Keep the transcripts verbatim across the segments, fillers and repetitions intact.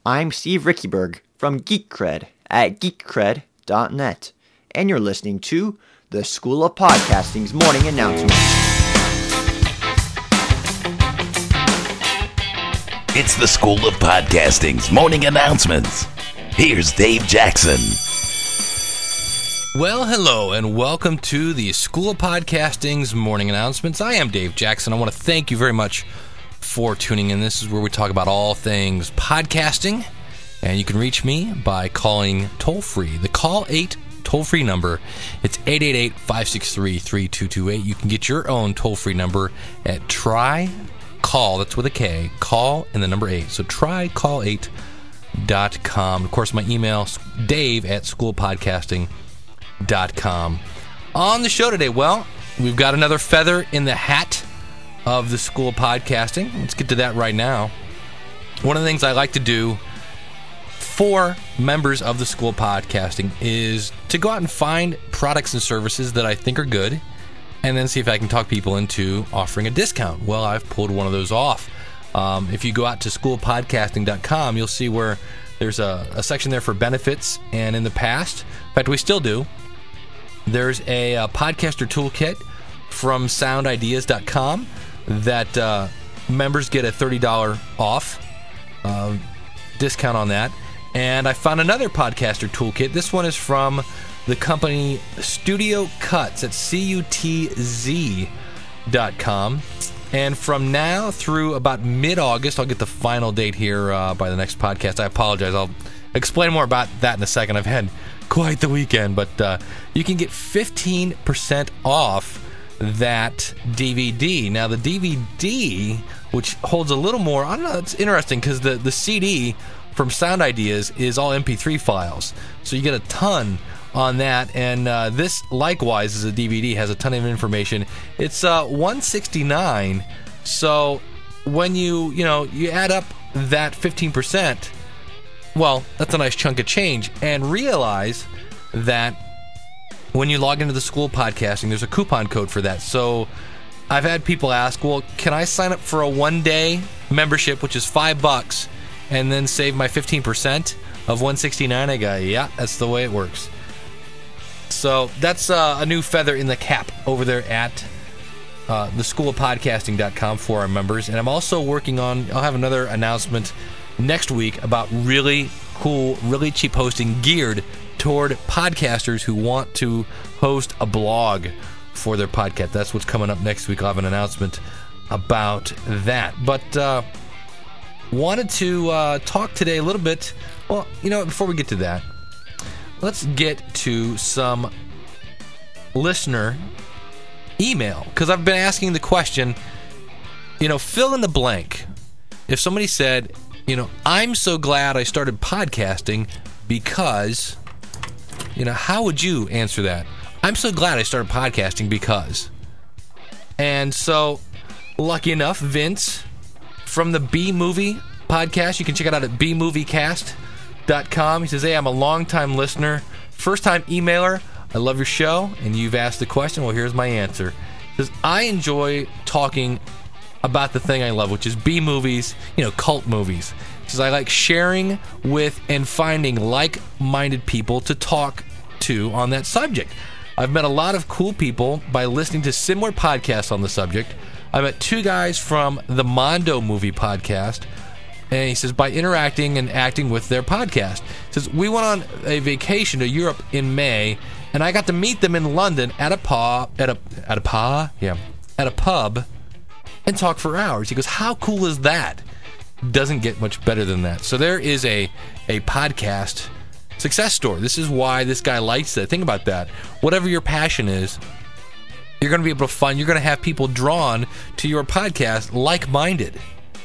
I'm Steve Rickyberg from GeekCred at geek cred dot net, and you're listening to the School of Podcasting's morning announcement. It's the School of Podcasting's morning announcements. Here's Dave Jackson. Well, hello, and welcome to the School of Podcasting's morning announcements. I am Dave Jackson. I want to thank you very much for tuning in. This is where we talk about all things podcasting, and you can reach me by calling toll-free, the Call eight toll-free number. It's eight eight eight, five six three, three two two eight. You can get your own toll-free number at try call, that's with a K, call and the number eight. So try call eight dot com. Of course, my email, dave at school podcasting dot com. On the show today, well, we've got another feather in the hat of the School of Podcasting. Let's get to that right now. One of the things I like to do for members of the School of Podcasting is to go out and find products and services that I think are good, and then see if I can talk people into offering a discount. Well, I've pulled one of those off. Um, if you go out to school podcasting dot com, you'll see where there's a, a section there for benefits, and in the past, in fact, we still do, there's a, a podcaster toolkit from sound ideas dot com that uh, members get a thirty dollars off uh, discount on that. And I found another podcaster toolkit. This one is from the company Studio Cuts at C U T Z dot com. And from now through about mid-August, I'll get the final date here uh, by the next podcast. I apologize. I'll explain more about that in a second. I've had quite the weekend. But uh, you can get fifteen percent off that D V D. Now, the D V D, which holds a little more, I don't know, it's interesting because the, the C D from Sound Ideas is all M P three files. So you get a ton on that, and uh, this likewise is a D V D, has a ton of information. It's uh, one hundred sixty-nine dollars. So when you, you know, you add up that fifteen percent, well, that's a nice chunk of change. And realize that when you log into the School of Podcasting, there's a coupon code for that. So I've had people ask, well, can I sign up for a one-day membership, which is five bucks, and then save my fifteen percent of one hundred sixty-nine dollars? I go, yeah, that's the way it works. So that's uh, a new feather in the cap over there at uh, the school of podcasting dot com for our members. And I'm also working on, I'll have another announcement next week about really cool, really cheap hosting geared toward podcasters who want to host a blog for their podcast. That's what's coming up next week. I'll have an announcement about that. But uh, wanted to uh, talk today a little bit. Well, you know, before we get to that, let's get to some listener email, because I've been asking the question, you know, fill in the blank. If somebody said, you know, I'm so glad I started podcasting because, you know, how would you answer that? I'm so glad I started podcasting because. And so, lucky enough, Vince from the B Movie podcast, you can check it out at b movie cast dot com. He says, hey, I'm a long-time listener, first-time emailer. I love your show, and you've asked the question. Well, here's my answer. He says, I enjoy talking about the thing I love, which is B-movies, you know, cult movies. He says, I like sharing with and finding like-minded people to talk to on that subject. I've met a lot of cool people by listening to similar podcasts on the subject. I met two guys from the Mondo Movie podcast, and he says, by interacting and acting with their podcast. He says, we went on a vacation to Europe in May, and I got to meet them in London at a pa, at a, at a pa, yeah, at a pub, and talk for hours. He goes, how cool is that? Doesn't get much better than that. So there is a, a podcast success story. This is why this guy likes it. Think about that. Whatever your passion is, you're going to be able to find, you're going to have people drawn to your podcast like-minded.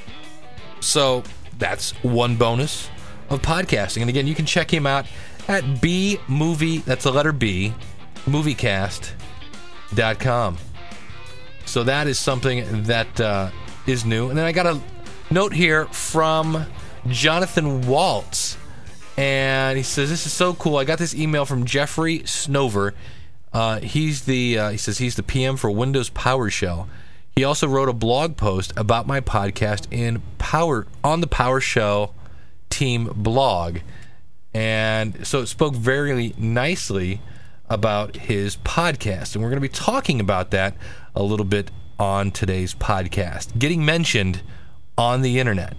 So that's one bonus of podcasting. And again, you can check him out at B Movie, that's the letter B, moviecast dot com. So that is something that uh, is new. And then I got a note here from Jonathan Waltz. And he says, this is so cool. I got this email from Jeffrey Snover. Uh, he's the uh, he says he's the P M for Windows PowerShell. He also wrote a blog post about my podcast in Power on the PowerShell Team blog. And so it spoke very nicely about his podcast. And we're going to be talking about that a little bit on today's podcast. Getting mentioned on the internet.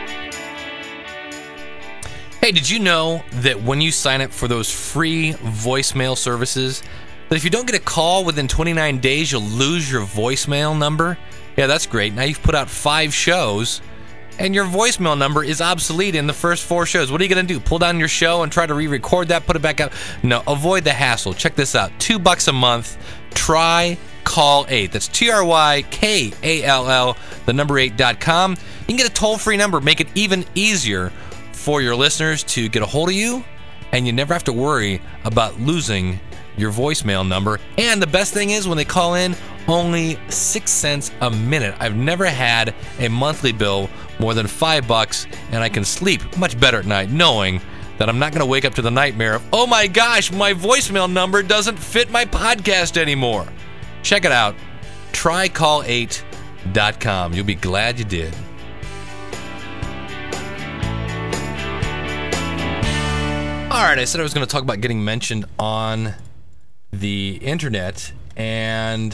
Hey, did you know that when you sign up for those free voicemail services, that if you don't get a call within twenty-nine days, you'll lose your voicemail number? Yeah, that's great. Now you've put out five shows, and your voicemail number is obsolete in the first four shows. What are you going to do? Pull down your show and try to re-record that, put it back up? No, avoid the hassle. Check this out. Two bucks a month. Try Call eight. That's T R Y K A L L, the number eight dot com. You can get a toll-free number. Make it even easier for your listeners to get a hold of you, and you never have to worry about losing your voicemail number. And the best thing is when they call in, only six cents a minute. I've never had a monthly bill more than five bucks, and I can sleep much better at night knowing that I'm not going to wake up to the nightmare of, oh my gosh, my voicemail number doesn't fit my podcast anymore. Check it out. Try call eight dot com. You'll be glad you did. All right, I said I was going to talk about getting mentioned on the internet, and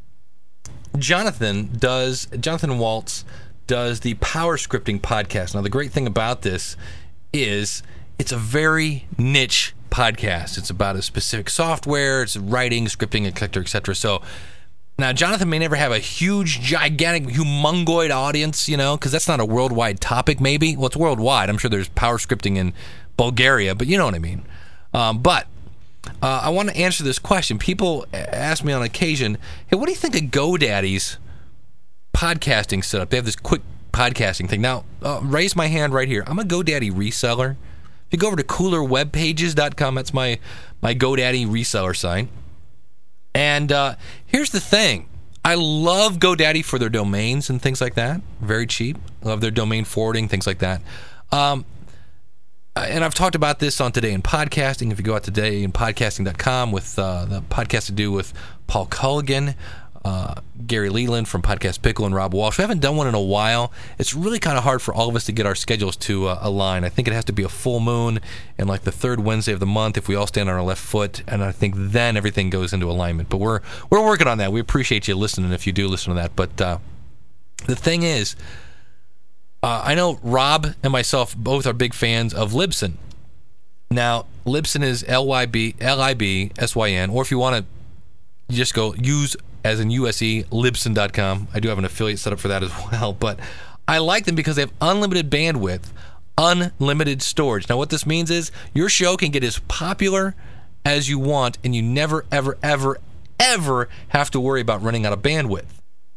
Jonathan does, Jonathan Waltz does the Power Scripting podcast. Now, the great thing about this is it's a very niche podcast. It's about a specific software, it's writing, scripting, et cetera, et cetera. So now Jonathan may never have a huge, gigantic, humongoid audience, you know, because that's not a worldwide topic, maybe. Well, it's worldwide. I'm sure there's Power Scripting in Bulgaria, but you know what I mean. Um, but uh, I want to answer this question. People ask me on occasion, hey, what do you think of GoDaddy's podcasting setup? They have this quick podcasting thing. Now, uh, raise my hand right here. I'm a GoDaddy reseller. If you go over to cooler web pages dot com, that's my, my GoDaddy reseller site. And uh, here's the thing. I love GoDaddy for their domains and things like that. Very cheap. I love their domain forwarding, things like that. Um, and I've talked about this on Today in Podcasting. If you go out today in podcasting dot com with uh, the podcast to do with Paul Culligan, uh, Gary Leland from Podcast Pickle, and Rob Walsh. We haven't done one in a while. It's really kind of hard for all of us to get our schedules to uh, align. I think it has to be a full moon and like the third Wednesday of the month if we all stand on our left foot, and I think then everything goes into alignment. But we're we're working on that. We appreciate you listening if you do listen to that. But uh, the thing is, uh, I know Rob and myself both are big fans of Libsyn. Now, Libsyn is L Y B L I B S Y N, or if you want to just go use as in U S E, Libsyn dot com. I do have an affiliate set up for that as well. But I like them because they have unlimited bandwidth, unlimited storage. Now, what this means is your show can get as popular as you want, and you never, ever, ever, ever have to worry about running out of bandwidth.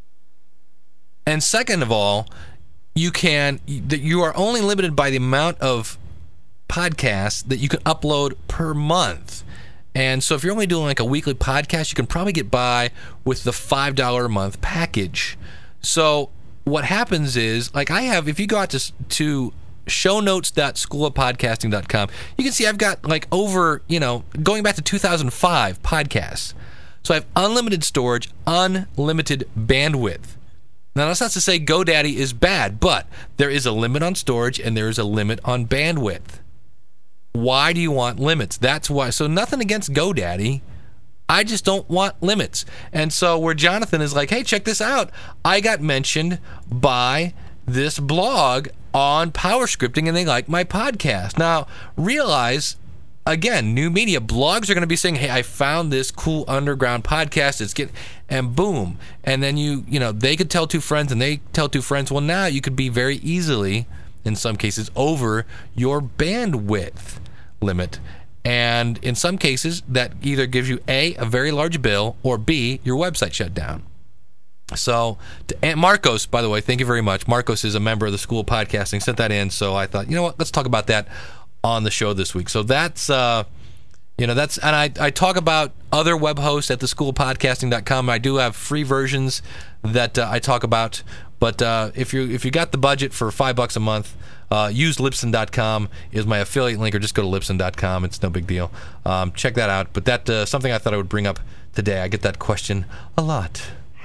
And second of all, you can you are only limited by the amount of podcasts that you can upload per month. And so if you're only doing like a weekly podcast, you can probably get by with the five dollars a month package. So what happens is, like I have, if you go out to, to show notes dot school of podcasting dot com, you can see I've got like over, you know, going back to two thousand five podcasts. So I have unlimited storage, unlimited bandwidth. Now, that's not to say GoDaddy is bad, but there is a limit on storage and there is a limit on bandwidth. Why do you want limits? That's why. So nothing against GoDaddy. I just don't want limits. And so where Jonathan is like, hey, check this out. I got mentioned by this blog on Power Scripting and they like my podcast. Now, realize, again, new media. Blogs are going to be saying, hey, I found this cool underground podcast. It's getting, and boom. And then you, you know, they could tell two friends and they tell two friends. Well, now you could be very easily, in some cases, over your bandwidth limit. And in some cases, that either gives you A, a very large bill, or B, your website shut down. So, and Marcos, by the way, thank you very much. Marcos is a member of the School of Podcasting, sent that in. So I thought, you know what, let's talk about that on the show this week. So that's, uh, you know, that's, and I, I talk about other web hosts at the school of podcasting dot com. I do have free versions that uh, I talk about. But uh, if you if you got the budget for five bucks a month, uh, use Libsyn dot com is my affiliate link, or just go to Libsyn dot com. It's no big deal. Um, check that out. But that's uh, something I thought I would bring up today. I get that question a lot.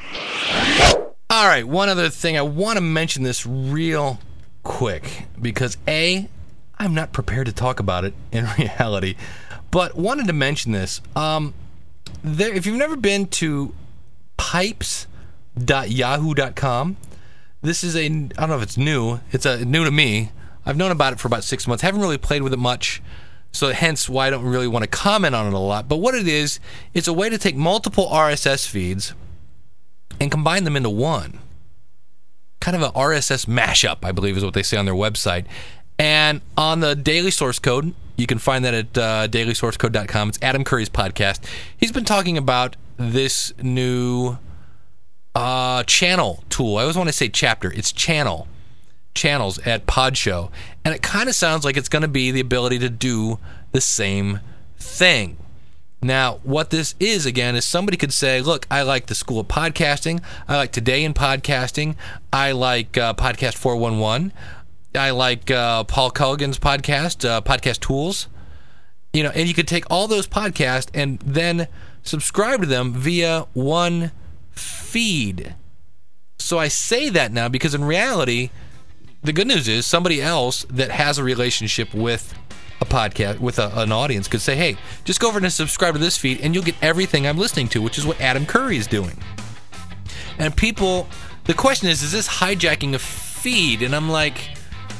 All right, one other thing. I want to mention this real quick because A, I'm not prepared to talk about it in reality. But wanted to mention this. Um, there, if you've never been to pipes dot yahoo dot com, this is a, I don't know if it's new. It's a, new to me. I've known about it for about six months. Haven't really played with it much, so hence why I don't really want to comment on it a lot. But what it is, it's a way to take multiple R S S feeds and combine them into one. Kind of an R S S mashup, I believe is what they say on their website. And on the Daily Source Code, you can find that at uh, daily source code dot com. It's Adam Curry's podcast. He's been talking about this new uh, channel tool. I always want to say chapter. It's channel. Channels at Podshow. And it kind of sounds like it's going to be the ability to do the same thing. Now, what this is, again, is somebody could say, look, I like the School of Podcasting. I like Today in Podcasting. I like uh, Podcast four one one. I like uh, Paul Culligan's podcast, uh, Podcast Tools. You know, and you could take all those podcasts and then subscribe to them via one feed. So I say that now because in reality, the good news is somebody else that has a relationship with a podcast, with a, an audience, could say, hey, just go over and subscribe to this feed and you'll get everything I'm listening to, which is what Adam Curry is doing. And people, the question is, is this hijacking a feed? And I'm like,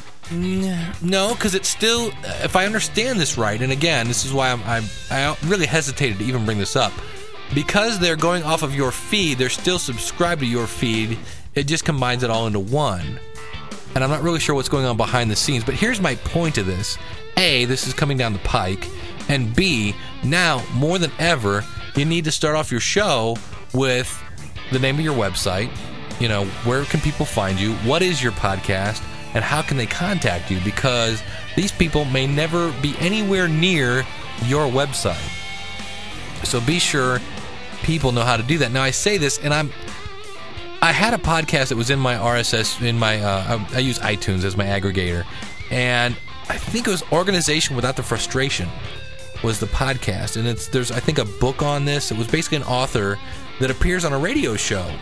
no, because it's still, if I understand this right, and again, this is why I'm, I'm, I really hesitated to even bring this up, because they're going off of your feed, they're still subscribed to your feed, it just combines it all into one. And I'm not really sure what's going on behind the scenes, but here's my point of this. A, this is coming down the pike, and B, now, more than ever, you need to start off your show with the name of your website, you know, where can people find you, what is your podcast, and how can they contact you, because these people may never be anywhere near your website. So be sure people know how to do that. Now, I say this, and I'm I had a podcast that was in my R S S, in my uh, I, I use iTunes as my aggregator, and I think it was Organization Without the Frustration was the podcast, and it's there's I think a book on this. It was basically an author that appears on a radio show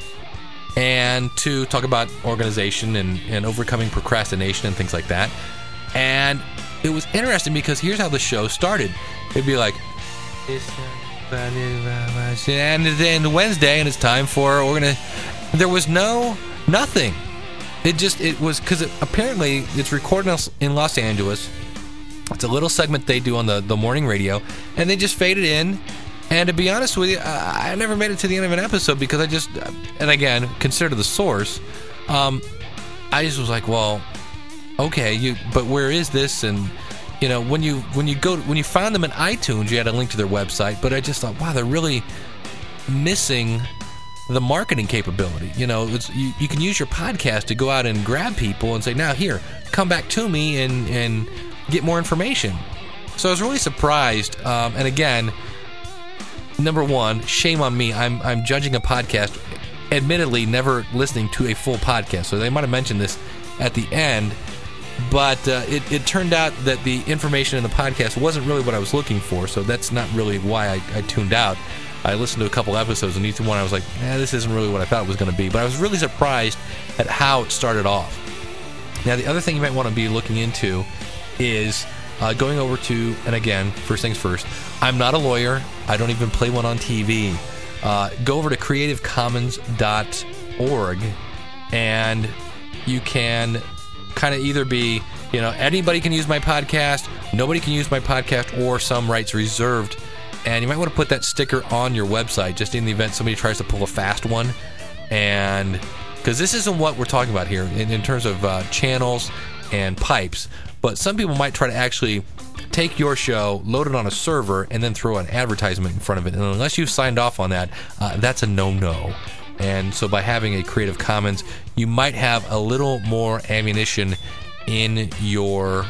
and to talk about organization and, and overcoming procrastination and things like that. And it was interesting because here's how the show started. It'd be like, and then Wednesday, and it's time for we're gonna. There was no nothing. It just it was because it, apparently it's recorded in Los Angeles. It's a little segment they do on the the morning radio, and they just faded in. And to be honest with you, I, I never made it to the end of an episode because I just, and again, consider the source. Um, I just was like, well, okay, you, but where is this? And you know, when you when you go when you found them in iTunes, you had a link to their website. But I just thought, wow, they're really missing the marketing capability. You know, it's, you, you can use your podcast to go out and grab people and say, now here, come back to me and and get more information. So I was really surprised. Um, and again, number one, shame on me. I'm I'm judging a podcast, admittedly never listening to a full podcast. So they might have mentioned this at the end. But uh, it, it turned out that the information in the podcast wasn't really what I was looking for, so that's not really why I, I tuned out. I listened to a couple episodes, and each one I was like, eh, this isn't really what I thought it was going to be. But I was really surprised at how it started off. Now, the other thing you might want to be looking into is uh, going over to, and again, first things first, I'm not a lawyer. I don't even play one on T V. Uh, go over to creative commons dot org, and you can kind of either be, you know, anybody can use my podcast, nobody can use my podcast, or some rights reserved. And you might want to put that sticker on your website just in the event somebody tries to pull a fast one. And because this isn't what we're talking about here in, in terms of uh, channels and pipes, but some people might try to actually take your show, load it on a server, and then throw an advertisement in front of it. And unless you've signed off on that, uh, that's a no-no. And so by having a Creative Commons, you might have a little more ammunition in your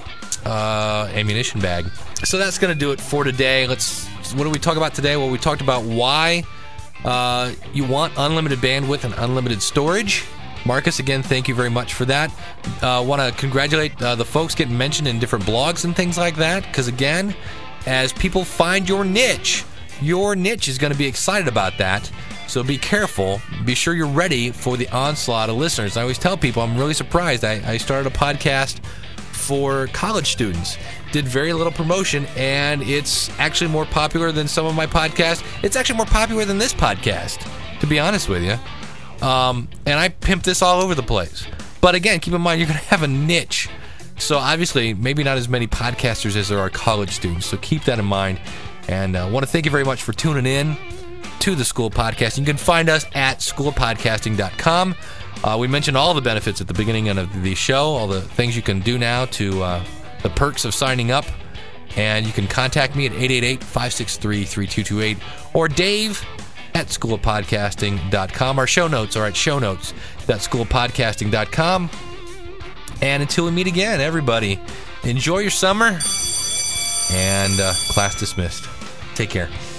uh, ammunition bag. So that's going to do it for today. Let's. What did we talk about today? Well, we talked about why uh, you want unlimited bandwidth and unlimited storage. Marcus, again, thank you very much for that. I uh, want to congratulate uh, the folks getting mentioned in different blogs and things like that, because, again, as people find your niche, your niche is going to be excited about that. So be careful. Be sure you're ready for the onslaught of listeners. I always tell people I'm really surprised. I, I started a podcast for college students. Did very little promotion, and it's actually more popular than some of my podcasts. It's actually more popular than this podcast, to be honest with you. Um, and I pimp this all over the place. But again, keep in mind, you're going to have a niche. So obviously, maybe not as many podcasters as there are college students. So keep that in mind. And I uh, want to thank you very much for tuning in to the School of Podcasting. You can find us at school of podcasting dot com. Uh, we mentioned all the benefits at the beginning of the show, all the things you can do now to uh, the perks of signing up. And you can contact me at eight eight eight, five six three, three two two eight or Dave at school of podcasting dot com. Our show notes are at show notes dot school of podcasting dot com. And until we meet again, everybody, enjoy your summer and uh, class dismissed. Take care.